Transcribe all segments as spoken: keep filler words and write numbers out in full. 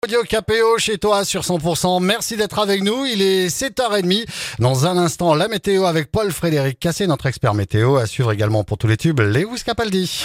Audio K P O chez toi sur cent pour cent. Merci d'être avec nous. Il est sept heures trente. Dans un instant, la météo avec Paul-Frédéric Cassé, notre expert météo. À suivre également pour tous les tubes, Lewis Capaldi.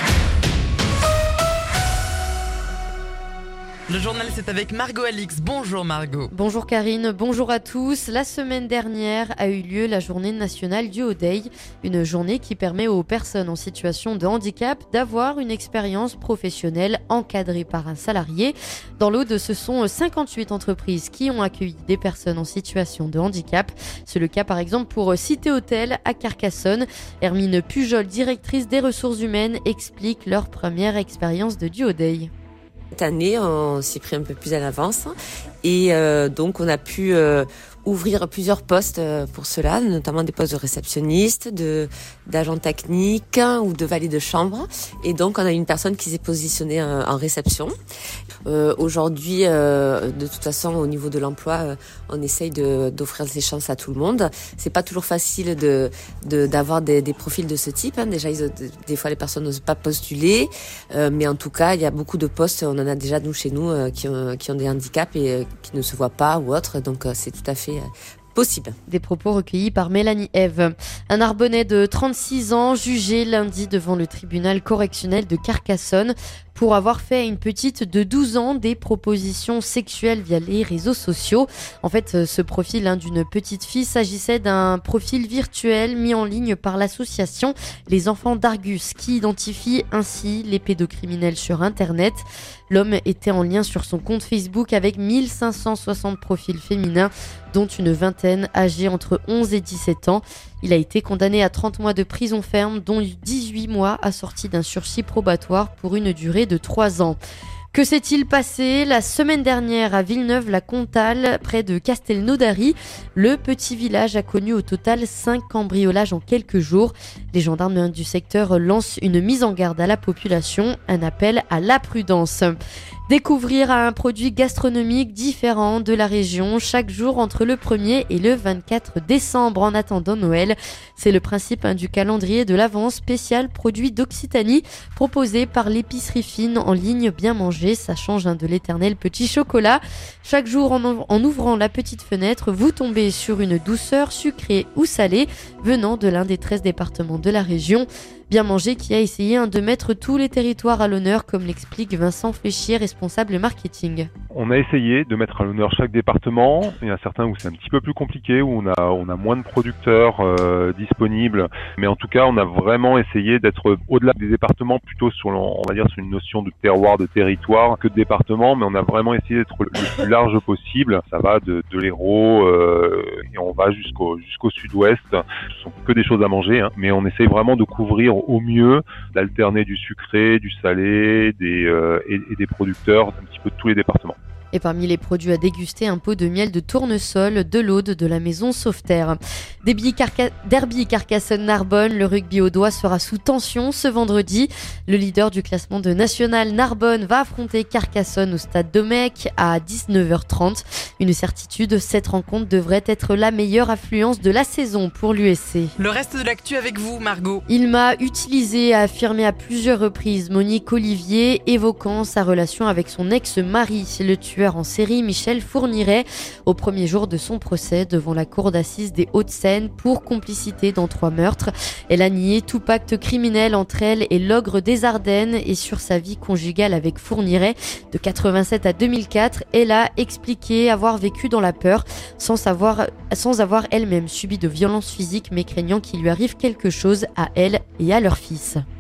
Le journal, c'est avec Margot Alix. Bonjour Margot. Bonjour Karine, bonjour à tous. La semaine dernière a eu lieu la journée nationale du Haut-Day, une journée qui permet aux personnes en situation de handicap d'avoir une expérience professionnelle encadrée par un salarié. Dans l'Aude, ce sont cinquante-huit entreprises qui ont accueilli des personnes en situation de handicap. C'est le cas par exemple pour Cité Hôtel à Carcassonne. Hermine Pujol, directrice des ressources humaines, explique leur première expérience de du Haut-Day. Cette année, on s'y est pris un peu plus à l'avance et euh, donc on a pu euh, ouvrir plusieurs postes pour cela, notamment des postes de réceptionniste, de d'agent technique ou de valet de chambre. Et donc on a une personne qui s'est positionnée en, en réception. Euh, aujourd'hui, euh, de toute façon, au niveau de l'emploi, euh, on essaye de, d'offrir des chances à tout le monde. C'est pas toujours facile de, de d'avoir des, des profils de ce type. Hein. Déjà, ils, des fois, les personnes n'osent pas postuler, euh, mais en tout cas, il y a beaucoup de postes. On en a déjà nous chez nous euh, qui ont qui ont des handicaps et euh, qui ne se voient pas ou autre. Donc, euh, c'est tout à fait euh, possible. Des propos recueillis par Mélanie Eve. Un Narbonnais de trente-six ans jugé lundi devant le tribunal correctionnel de Carcassonne pour avoir fait à une petite de douze ans des propositions sexuelles via les réseaux sociaux. En fait, ce profil hein, d'une petite fille s'agissait d'un profil virtuel mis en ligne par l'association Les Enfants d'Argus qui identifie ainsi les pédocriminels sur Internet. L'homme était en lien sur son compte Facebook avec mille cinq cent soixante profils féminins, dont une vingtaine âgés entre onze et dix-sept ans. Il a été condamné à trente mois de prison ferme, dont dix-huit mois assortis d'un sursis probatoire pour une durée de trois ans. Que s'est-il passé la semaine dernière à Villeneuve-la-Comtale, près de Castelnaudary? Le petit village a connu au total cinq cambriolages en quelques jours. Les gendarmes du secteur lancent une mise en garde à la population, un appel à la prudence. Découvrir un produit gastronomique différent de la région chaque jour entre le premier et le vingt-quatre décembre en attendant Noël. C'est le principe hein, du calendrier de l'Avent spécial produit d'Occitanie proposé par l'épicerie fine en ligne Bien Manger. Ça change hein, de l'éternel petit chocolat. Chaque jour en, en ouvrant la petite fenêtre, vous tombez sur une douceur sucrée ou salée venant de l'un des treize départements de la région. Bien Manger qui a essayé hein, de mettre tous les territoires à l'honneur, comme l'explique Vincent Fléchier, responsable marketing. On a essayé de mettre à l'honneur chaque département. Il y a certains où c'est un petit peu plus compliqué, où on a on a moins de producteurs euh, disponibles. Mais en tout cas, on a vraiment essayé d'être au-delà des départements, plutôt sur on va dire sur une notion de terroir, de territoire que de département. Mais on a vraiment essayé d'être le plus large possible. Ça va de, de l'Hérault euh, et on va jusqu'au jusqu'au sud-ouest. Ce sont que des choses à manger, hein. Mais on essaye vraiment de couvrir au mieux, d'alterner du sucré, du salé, des euh, et, et des producteurs un petit peu de tous les départements. Et parmi les produits à déguster, un pot de miel de tournesol de l'Aude de la maison Sauveterre. Derby, Carca- Derby Carcassonne-Narbonne, le rugby audois sera sous tension ce vendredi. Le leader du classement de National Narbonne va affronter Carcassonne au stade Domecq à dix-neuf heures trente. Une certitude, cette rencontre devrait être la meilleure affluence de la saison pour l'U S C. Le reste de l'actu avec vous, Margot. Il m'a utilisé, a affirmé à plusieurs reprises Monique Olivier, évoquant sa relation avec son ex-mari, le tueur en série Michel Fourniret, au premier jour de son procès devant la cour d'assises des Hauts-de-Seine pour complicité dans trois meurtres. Elle a nié tout pacte criminel entre elle et l'ogre des Ardennes et sur sa vie conjugale avec Fourniret de quatre-vingt-sept à deux mille quatre. Elle a expliqué avoir vécu dans la peur sans savoir, sans avoir elle-même subi de violences physiques mais craignant qu'il lui arrive quelque chose à elle et à leur fils.